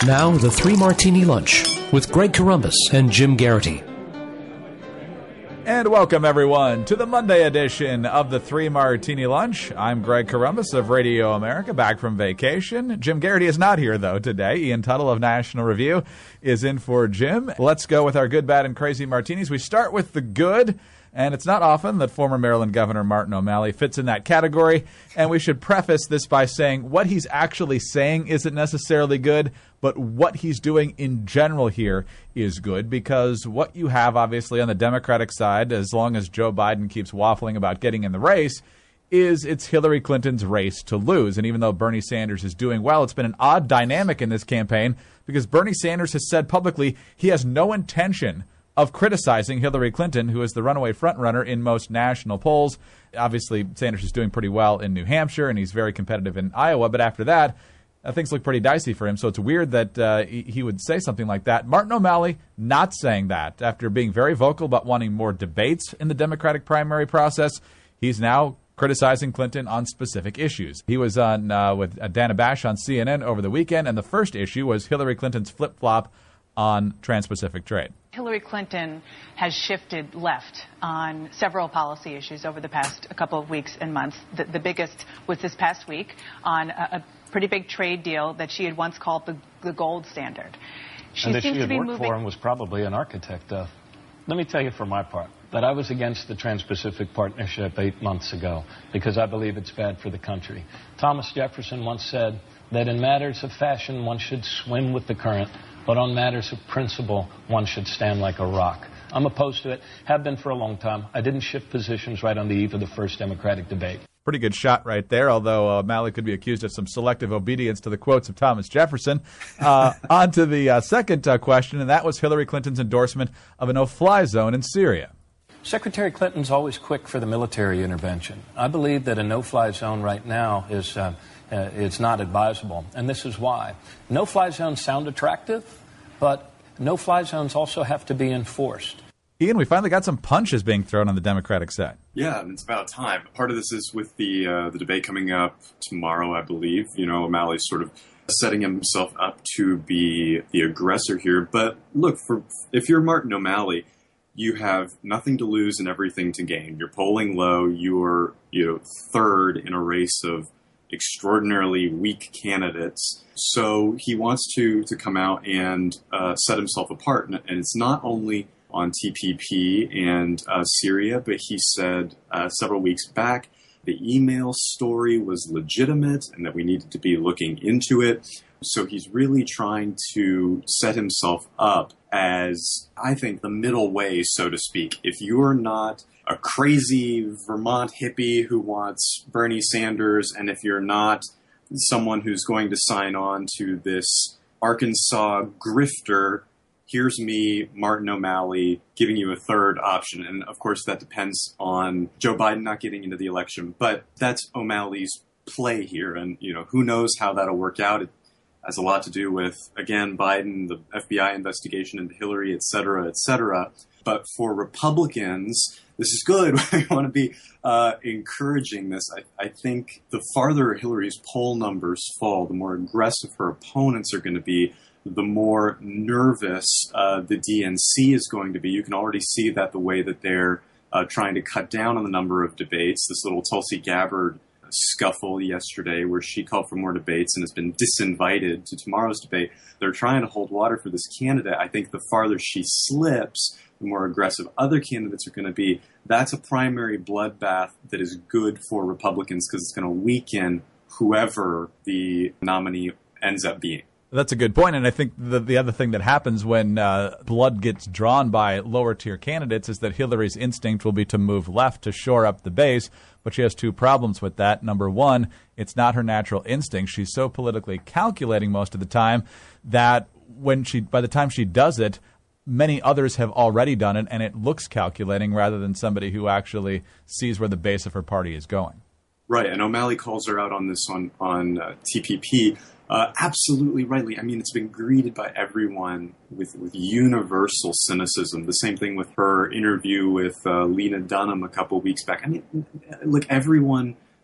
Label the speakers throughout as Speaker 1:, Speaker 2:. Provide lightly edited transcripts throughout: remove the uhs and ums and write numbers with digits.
Speaker 1: Now, the Three Martini Lunch with Greg Corombos and Jim Garrity.
Speaker 2: And welcome, everyone, to the Monday edition of the Three Martini Lunch. I'm Greg Corombos of Radio America, back from vacation. Jim Garrity is not here, though, today. Ian Tuttle of National Review is in for Jim. Let's go with our good, bad, and crazy martinis. We start with the good. And it's not often that former Maryland Governor Martin O'Malley fits in that category. And we should preface this by saying what he's actually saying isn't necessarily good, but what he's doing in general here is good, because what you have, obviously, on the Democratic side, as long as Joe Biden keeps waffling about getting in the race, is it's Hillary Clinton's race to lose. And even though Bernie Sanders is doing well, it's been an odd dynamic in this campaign because Bernie Sanders has said publicly he has no intention of criticizing Hillary Clinton, who is the runaway frontrunner in most national polls. Obviously, Sanders is doing pretty well in New Hampshire, and he's very competitive in Iowa. But after that, things look pretty dicey for him. So it's weird that he would say something like that. Martin O'Malley not saying that. After being very vocal about wanting more debates in the Democratic primary process, he's now criticizing Clinton on specific issues. He was on with Dana Bash on CNN over the weekend, and the first issue was Hillary Clinton's flip-flop on trans-Pacific trade.
Speaker 3: Hillary Clinton has shifted left on several policy issues over the past couple of weeks and months. The biggest was this past week on a pretty big trade deal that she had once called the gold standard.
Speaker 4: She seems to be moving for and was probably an architect of. Let me tell you for my part that I was against the Trans-Pacific Partnership 8 months ago because I believe it's bad for the country. Thomas Jefferson once said that in matters of fashion one should swim with the current, but on matters of principle, one should stand like a rock. I'm opposed to it, have been for a long time. I didn't shift positions right on the eve of the first Democratic debate.
Speaker 2: Pretty good shot right there, although O'Malley could be accused of some selective obedience to the quotes of Thomas Jefferson. On to the second question, and that was Hillary Clinton's endorsement of a no-fly zone in Syria.
Speaker 4: Secretary Clinton's always quick for the military intervention. I believe that a no-fly zone right now is it's not advisable, and this is why. No-fly zones sound attractive, but no-fly zones also have to be enforced.
Speaker 2: Ian, we finally got some punches being thrown on the Democratic side.
Speaker 5: Yeah, and it's about time. Part of this is with the debate coming up tomorrow, I believe. You know, O'Malley's sort of setting himself up to be the aggressor here. But look, if you're Martin O'Malley, you have nothing to lose and everything to gain. You're polling low. You're third in a race of extraordinarily weak candidates. So he wants to come out and set himself apart. And it's not only on TPP and Syria, but he said several weeks back the email story was legitimate and that we needed to be looking into it. So he's really trying to set himself up as, I think, the middle way, so to speak. If you're not a crazy Vermont hippie who wants Bernie Sanders, and if you're not someone who's going to sign on to this Arkansas grifter, here's me, Martin O'Malley, giving you a third option. And of course, that depends on Joe Biden not getting into the election. But that's O'Malley's play here. And, who knows how that'll work out. It has a lot to do with, again, Biden, the FBI investigation into Hillary, et cetera, et cetera. But for Republicans, this is good. We want to be encouraging this. I think the farther Hillary's poll numbers fall, the more aggressive her opponents are going to be, the more nervous the DNC is going to be. You can already see that the way that they're trying to cut down on the number of debates. This little Tulsi Gabbard scuffle yesterday where she called for more debates and has been disinvited to tomorrow's debate. They're trying to hold water for this candidate. I think the farther she slips, the more aggressive other candidates are going to be. That's a primary bloodbath that is good for Republicans because it's going to weaken whoever the nominee ends up being.
Speaker 2: That's a good point, and I think the other thing that happens when blood gets drawn by lower-tier candidates is that Hillary's instinct will be to move left to shore up the base, but she has two problems with that. Number one, it's not her natural instinct. She's so politically calculating most of the time that by the time she does it, many others have already done it, and it looks calculating rather than somebody who actually sees where the base of her party is going.
Speaker 5: Right, and O'Malley calls her out on this on TPP. Absolutely rightly. I mean, it's been greeted by everyone with universal cynicism. The same thing with her interview with Lena Dunham a couple of weeks back. I mean, look, everyone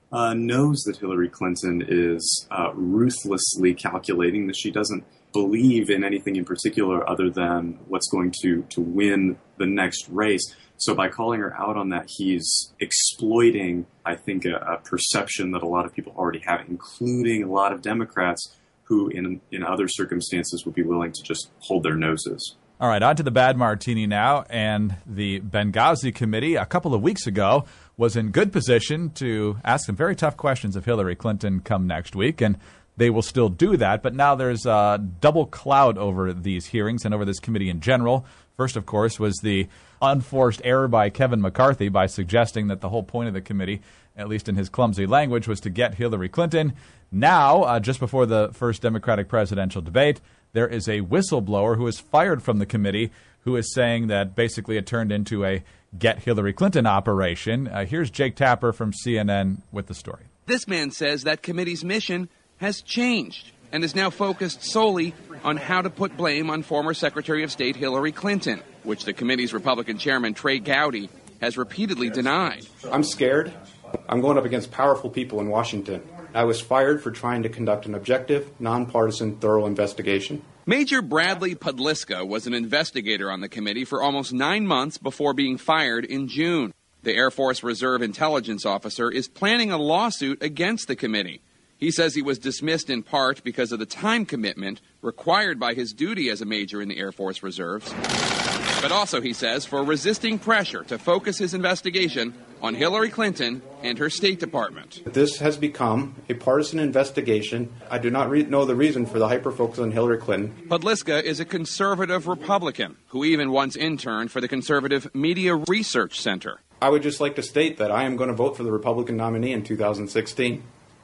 Speaker 5: knows that Hillary Clinton is ruthlessly calculating, that she doesn't believe in anything in particular other than what's going to win the next race. So by calling her out on that, he's exploiting, I think, a perception that a lot of people already have, including a lot of Democrats who in other circumstances would be willing to just hold their noses.
Speaker 2: All right, on to the bad martini now. And the Benghazi Committee a couple of weeks ago was in good position to ask some very tough questions of Hillary Clinton come next week, and they will still do that. But now there's a double cloud over these hearings and over this committee in general. First, of course, was the unforced error by Kevin McCarthy by suggesting that the whole point of the committee, at least in his clumsy language, was to get Hillary Clinton. Now, just before the first Democratic presidential debate, there is a whistleblower who is fired from the committee who is saying that basically it turned into a get Hillary Clinton operation. Here's Jake Tapper from CNN with the story.
Speaker 6: This man says that committee's mission has changed and is now focused solely on how to put blame on former Secretary of State Hillary Clinton, which the committee's Republican chairman Trey Gowdy has repeatedly denied.
Speaker 7: I'm scared. I'm going up against powerful people in Washington. I was fired for trying to conduct an objective, nonpartisan, thorough investigation.
Speaker 6: Major Bradley Podliska was an investigator on the committee for almost 9 months before being fired in June. The Air Force Reserve intelligence officer is planning a lawsuit against the committee. He says he was dismissed in part because of the time commitment required by his duty as a major in the Air Force Reserves, but also, he says, for resisting pressure to focus his investigation on Hillary Clinton and her State Department.
Speaker 7: This has become a partisan investigation. I do not know the reason for the hyper-focus on Hillary Clinton.
Speaker 6: Podliska is a conservative Republican who even once interned for the Conservative Media Research Center.
Speaker 7: I would just like to state that I am going to vote for the Republican nominee in 2016.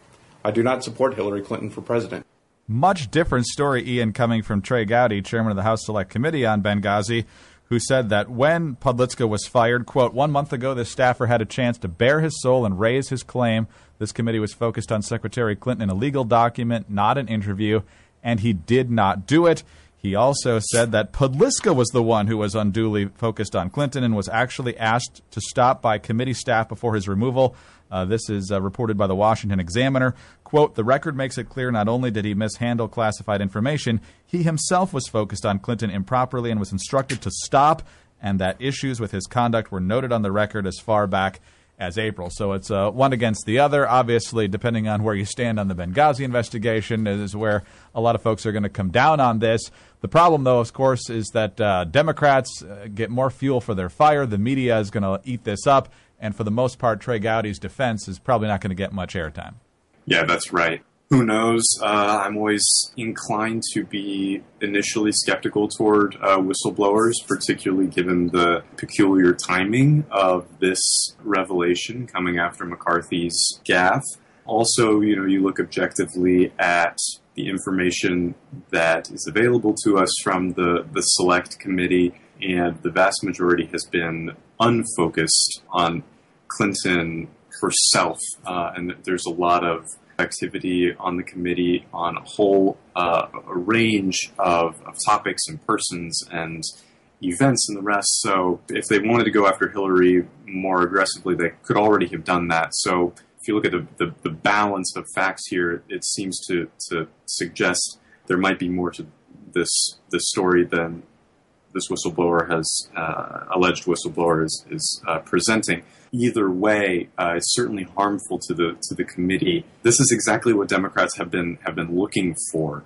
Speaker 7: I do not support Hillary Clinton for president.
Speaker 2: Much different story, Ian, coming from Trey Gowdy, chairman of the House Select Committee on Benghazi, who said that when Podliska was fired, quote, 1 month ago, this staffer had a chance to bare his soul and raise his claim. This committee was focused on Secretary Clinton in a legal document, not an interview, and he did not do it. He also said that Podliska was the one who was unduly focused on Clinton and was actually asked to stop by committee staff before his removal. This is reported by the Washington Examiner. Quote, the record makes it clear not only did he mishandle classified information, he himself was focused on Clinton improperly and was instructed to stop, and that issues with his conduct were noted on the record as far back as April. So it's one against the other. Obviously, depending on where you stand on the Benghazi investigation is where a lot of folks are going to come down on this. The problem, though, of course, is that Democrats get more fuel for their fire. The media is going to eat this up. And for the most part, Trey Gowdy's defense is probably not going to get much airtime.
Speaker 5: Yeah, that's right. Who knows? I'm always inclined to be initially skeptical toward whistleblowers, particularly given the peculiar timing of this revelation coming after McCarthy's gaffe. Also, you look objectively at the information that is available to us from the Select Committee, and the vast majority has been unfocused on Clinton herself. And there's a lot of activity on the committee on a whole a range of topics and persons and events and the rest. So if they wanted to go after Hillary more aggressively, they could already have done that. So if you look at the balance of facts here, it seems to suggest there might be more to this story than this whistleblower alleged whistleblower is presenting. Either way, it's certainly harmful to the committee. This is exactly what Democrats have been looking for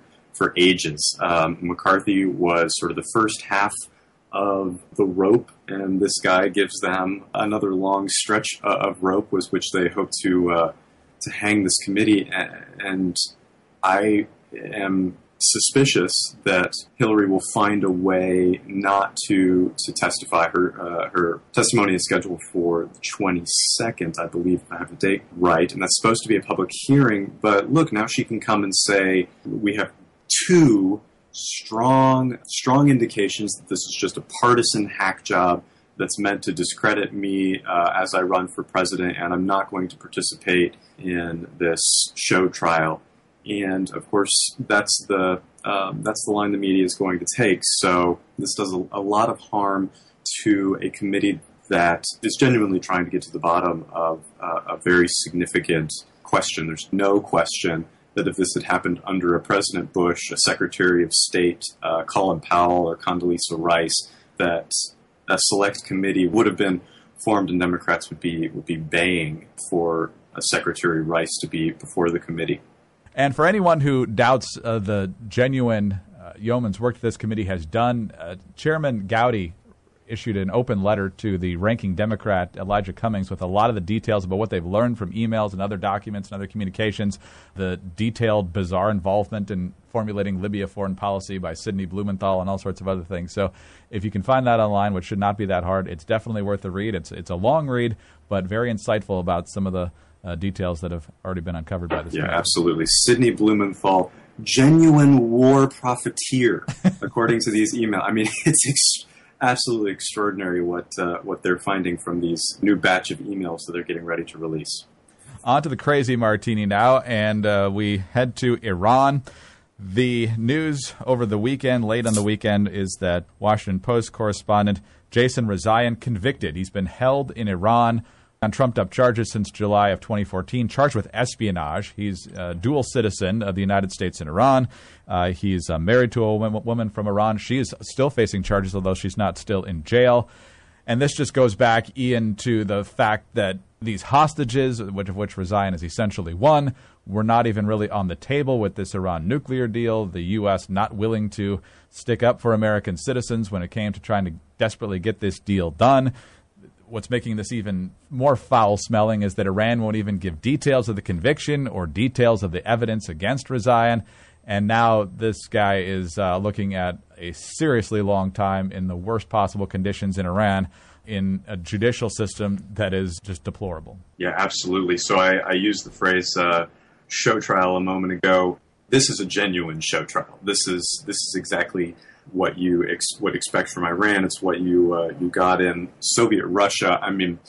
Speaker 5: ages. McCarthy was sort of the first half of the rope, and this guy gives them another long stretch of rope with which they hope to hang this committee. And I am suspicious that Hillary will find a way not to testify. Her testimony is scheduled for the 22nd, I believe, if I have the date right, and that's supposed to be a public hearing. But look, now she can come and say, we have two strong indications that this is just a partisan hack job that's meant to discredit me as I run for president, and I'm not going to participate in this show trial. And of course, that's the line the media is going to take. So this does a lot of harm to a committee that is genuinely trying to get to the bottom of a very significant question, there's no question that if this had happened under a President Bush, a Secretary of State, Colin Powell, or Condoleezza Rice, that a select committee would have been formed and Democrats would be baying for Secretary Rice to be before the committee.
Speaker 2: And for anyone who doubts the genuine yeoman's work that this committee has done, Chairman Gowdy issued an open letter to the ranking Democrat, Elijah Cummings, with a lot of the details about what they've learned from emails and other documents and other communications, the detailed, bizarre involvement in formulating Libya foreign policy by Sidney Blumenthal and all sorts of other things. So if you can find that online, which should not be that hard, it's definitely worth a read. It's a long read, but very insightful about some of the details that have already been uncovered by this.
Speaker 5: Yeah, absolutely. Sidney Blumenthal, genuine war profiteer, according to these emails. I mean, it's absolutely extraordinary what they're finding from these new batch of emails that they're getting ready to release.
Speaker 2: On to the crazy martini now, and we head to Iran. The news over the weekend, late on the weekend, is that Washington Post correspondent Jason Rezaian convicted. He's been held in Iran on trumped-up charges since July of 2014, charged with espionage. He's a dual citizen of the United States and Iran. He's married to a woman from Iran. She is still facing charges, although she's not still in jail. And this just goes back, Ian, to the fact that these hostages, of which Rezaian is essentially one, were not even really on the table with this Iran nuclear deal. The U.S. not willing to stick up for American citizens when it came to trying to desperately get this deal done. What's making this even more foul-smelling is that Iran won't even give details of the conviction or details of the evidence against Rezaian. And now this guy is looking at a seriously long time in the worst possible conditions in Iran in a judicial system that is just deplorable.
Speaker 5: Yeah, absolutely. So I used the phrase show trial a moment ago. This is a genuine show trial. This is exactly what you would expect from Iran. It's what you got in Soviet Russia. I mean,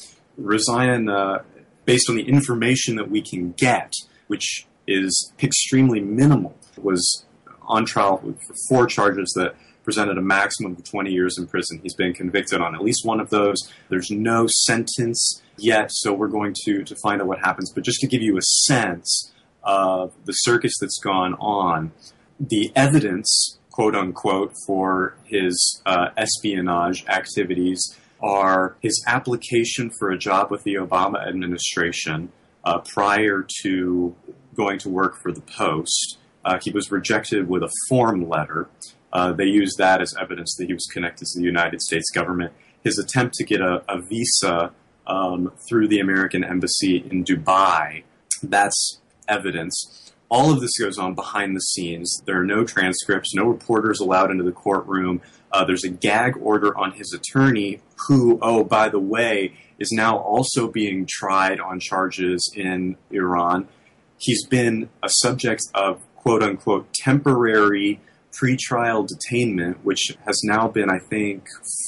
Speaker 5: Rezaian, based on the information that we can get, which is extremely minimal, was on trial for 4 charges that presented a maximum of 20 years in prison. He's been convicted on at least one of those. There's no sentence yet, so we're going to find out what happens. But just to give you a sense of the circus that's gone on, the evidence, quote unquote, for his espionage activities are his application for a job with the Obama administration prior to going to work for the Post. He was rejected with a form letter. They used that as evidence that he was connected to the United States government. His attempt to get a visa through the American embassy in Dubai, that's evidence. All of this goes on behind the scenes. There are no transcripts, no reporters allowed into the courtroom. There's a gag order on his attorney who, oh, by the way, is now also being tried on charges in Iran. He's been a subject of, quote-unquote, temporary pretrial detainment, which has now been, I think,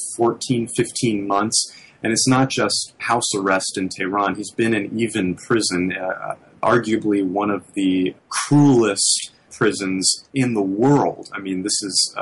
Speaker 5: 14, 15 months. And it's not just house arrest in Tehran. He's been in even prison, arguably one of the cruelest prisons in the world. I mean, this is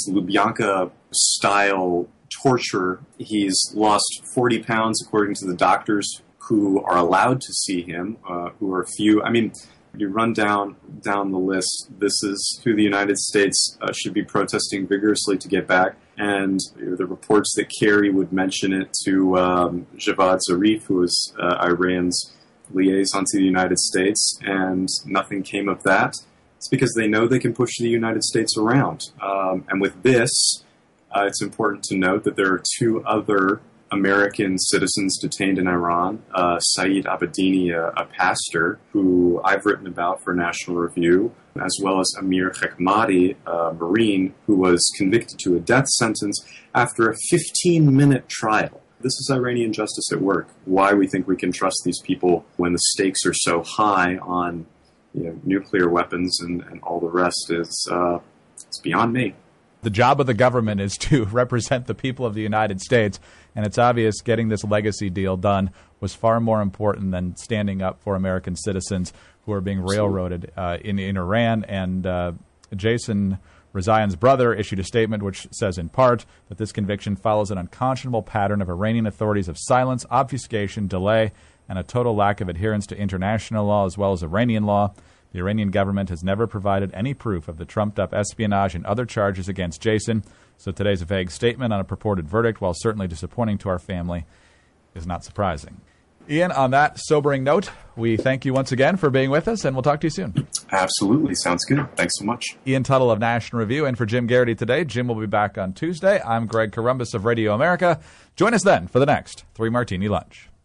Speaker 5: Lubyanka-style torture. He's lost 40 pounds, according to the doctors who are allowed to see him, who are few. I mean, you run down the list. This is who the United States should be protesting vigorously to get back. And the reports that Kerry would mention it to Javad Zarif, who was Iran's liaison to the United States, and nothing came of that. It's because they know they can push the United States around. And with this, it's important to note that there are 2 other American citizens detained in Iran. Saeed Abedini, a pastor who I've written about for National Review, as well as Amir Hekmati, a Marine, who was convicted to a death sentence after a 15-minute trial. This is Iranian justice at work. Why we think we can trust these people when the stakes are so high on nuclear weapons and all the rest is it's beyond me.
Speaker 2: The job of the government is to represent the people of the United States, and it's obvious getting this legacy deal done was far more important than standing up for American citizens who are being railroaded in Iran. And Jason Rezaian's brother issued a statement which says in part that this conviction follows an unconscionable pattern of Iranian authorities of silence, obfuscation, delay, and a total lack of adherence to international law as well as Iranian law. The Iranian government has never provided any proof of the trumped-up espionage and other charges against Jason, so today's vague statement on a purported verdict, while certainly disappointing to our family, is not surprising. Ian, on that sobering note, we thank you once again for being with us, and we'll talk to you soon.
Speaker 5: Absolutely. Sounds good. Thanks so much.
Speaker 2: Ian Tuttle of National Review, and for Jim Garrity today. Jim will be back on Tuesday. I'm Greg Corombos of Radio America. Join us then for the next 3 Martini Lunch.